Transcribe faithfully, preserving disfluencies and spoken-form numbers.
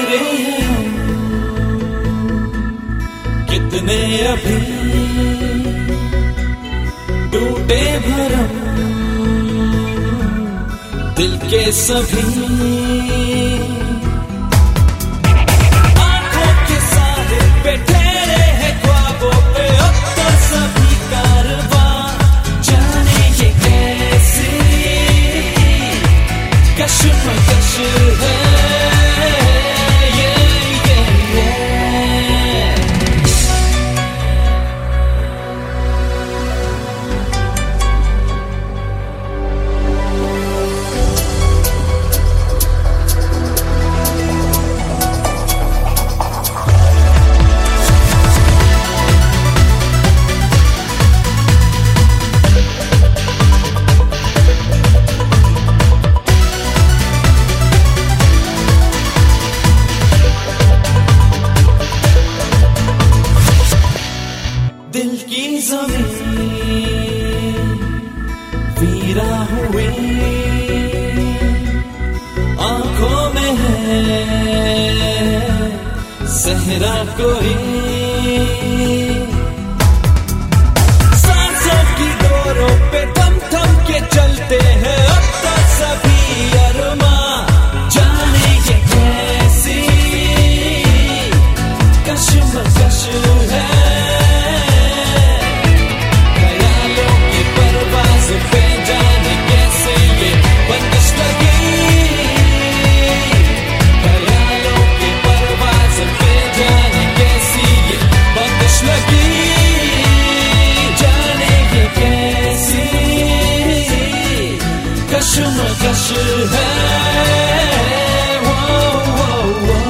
बिखरे हैं हम, कितने अभी टूटे भरम दिल के सभी। आंखों के सारे पे ठहरे हैं ख्वाबों पे अब तो सभी कारवां, जाने ये कैसे कश्मकश है। दिल की ज़मीन वीरा हुई, आंखों में है सहरा कोई, सांसों की डोरों पे थम थम के चलते हैं अब तो सभी अरमां, जाने ये कैसी कश्मकश है। कश्मकश है वो, वो, वो।